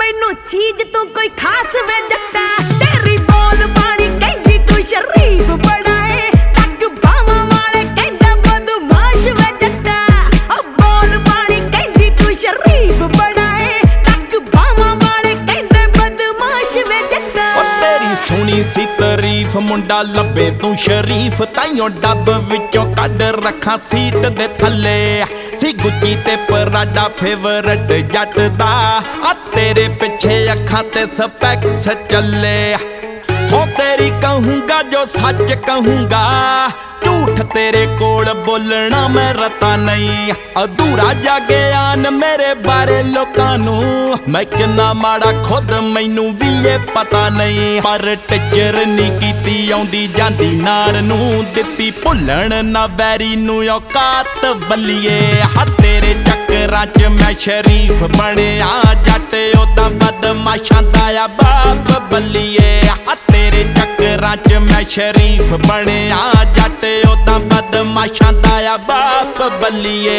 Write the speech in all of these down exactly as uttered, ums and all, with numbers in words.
मैनू चीज तू कोई खास वे जट्टा तेरी बोल बाणी कहंदी तू शरीफ बड़ा है टक बावां वाले कहंदा बदमाश वे जट्टा ओ बोल बाणी कहंदी तू शरीफ बड़ा है टक बावां वाले कहंदे बदमाश वे जट्टा ओ तेरी सोहनी सी तारीफ मुंडा लब्बे तू शरीफ ताइयों डब विचों कड रखा सीट दे थले सी गुच्ची ते पराडा फेवरेट जट दा आ तेरे पिछे अखां ते स्पैक्स चले सो तेरी कहूंगा जो सच कहूंगा झूठ तेरे कोल बोलना मैं रता नहीं अधूरा जागे आन मेरे बारे लोकां नू मैं किन्ना माड़ा खुद मैनू भी ये पता नहीं पर टिचर नी कीती आउंदी जांदी नार नू दित्ती भुल्लण ना बैरी नू औकात बल्लिए हा तेरे चक्करां च मैं शरीफ बणिया जट ओदा बदमाशां दा आ बाप बल्लिए हा तेरे चक्करां च मैं शरीफ बणिया जट ओदा बदमाशां दा आ बाप बल्लिए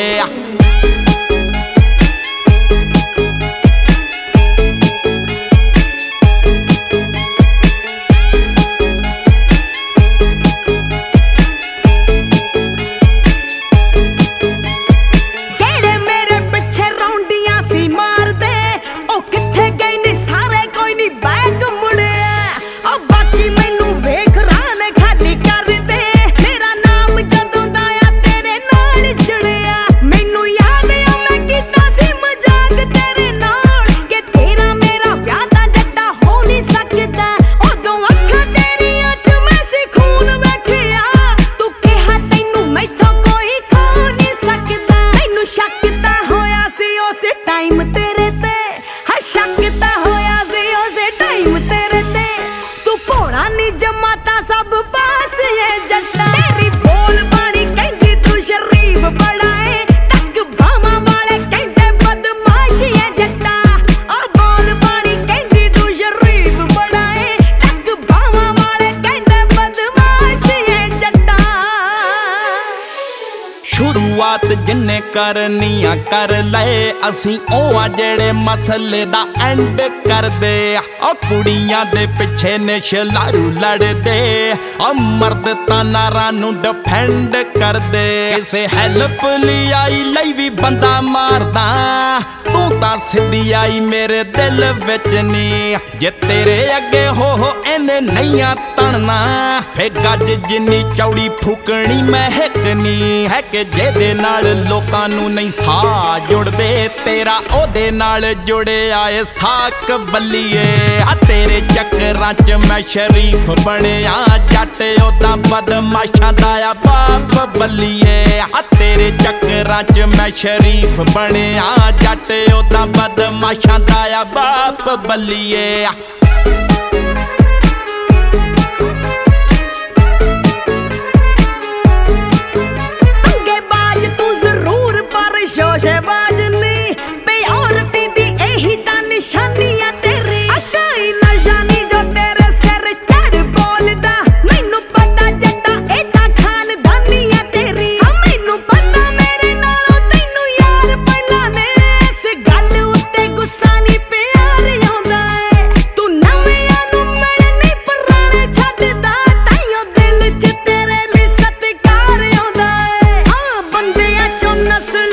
जमाता सब पास है जट्टा तेरी बोल बाणी कहंदी तू शरीफ बड़ा है टक बावां वाले कहंदे बदमाश है जट्टा ओ बोल बाणी कहंदी तू शरीफ बड़ा है टक बावां वाले कहंदे बदमाश है जट्टा शुरुआत जिन्ने करनी आ कर ले असी ओ आ जेड़े मसले दा एंड कर दे ओ कुड़ियां दे पिछे ने शलारू लड़दे ओ मर्द तां नारां नू डिफेंड कर दे किसे हेल्प लई आई लई भी बंदा मारदा तू तां सिद्धी आई मेरे दिल विच नी जे तेरे अगे हो हो इन्ने नईयां तणना फे गज जिन्नी चौड़ी फूकनी महकनी है कि जेदे नाल लोकां नू नहीं सा जुड़दे तेरा ओदे नाल जुड़े आए साक बल्लिए आ तेरे चक्करां च मैं शरीफ बणिया जट ओदा बदमाशां दा आ बाप बल्लिए आ तेरे चक्करां च मैं शरीफ बणिया जट ओदा बदमाशां दा आ बाप बल्लिए शोशेबाज नहीं प्योरिटी दी यही ता निशानी है तेरी कोई नशानी जो तेरे सिर चढ़ बोलदा मैनू पता जट्टा ए ता खानदानी है तेरी मैनू पता मेरे नालों तैनू यार पहला ने इस गल उत्ते गुस्सा नहीं प्यार आउंदा है तू नवेआं नू मिलनी पुराने छड्डदा ताइयों दिल च तेरे लई सत्कार आउंदा है आ बंदियां चों नस्ल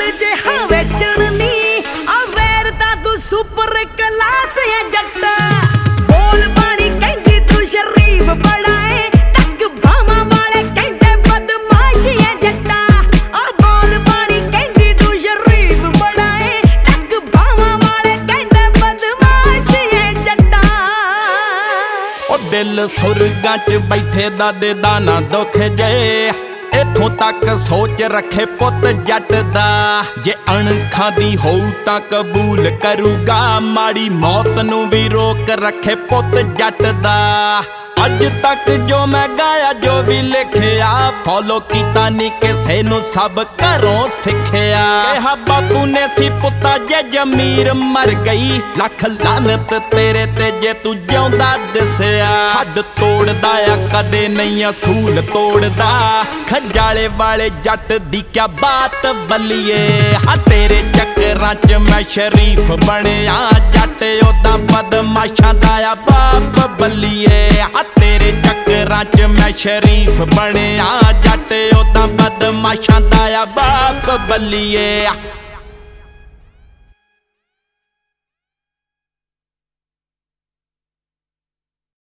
सुपर क्लास है जट्टा बोल बाणी कहंदी तू शरीफ बड़ा है टक बावां वाले कहंदे बदमाश है जट्टा ओ बोल बाणी कहंदी तू शरीफ बड़ा है टक बावां वाले कहंदे बदमाश है जट्टा ओ दिल सुरगां च बैठे दादे दा ना दुख जे इथों तक सोच रखे पुत जट दा जे अणखां दी होऊ तां कबूल करूगा माड़ी मौत नू भी रोक रखे पुत जट दा अज तक जो मैं गाया जो भी लिखिया फॉलो कीता नी किसे नू सब घरों सिखिया कहा बापू ने सी पुता जे जमीर मर गई लख लानत तेरे ते जे तू जिउंदा दिसिया हद तोड़दा आ कदे नहीं असूल तोड़दा खजाले वाले जट दी क्या बात बल्लिए हा तेरे चक्करां च मैं शरीफ बणिया जट ओदा ਬਦਮਾਸ਼ਾਂ ਦਾ ਆ ਬਾਪ ਬੱਲੀਏ। ਆ ਤੇਰੇ ਚੱਕਰਾਂ 'ਚ ਮੈਂ ਸ਼ਰੀਫ ਬਣਿਆ ਜੱਟ, ਉਦਾਂ ਬਦਮਾਸ਼ਾਂ ਦਾ ਆ ਬਾਪ ਬੱਲੀਏ।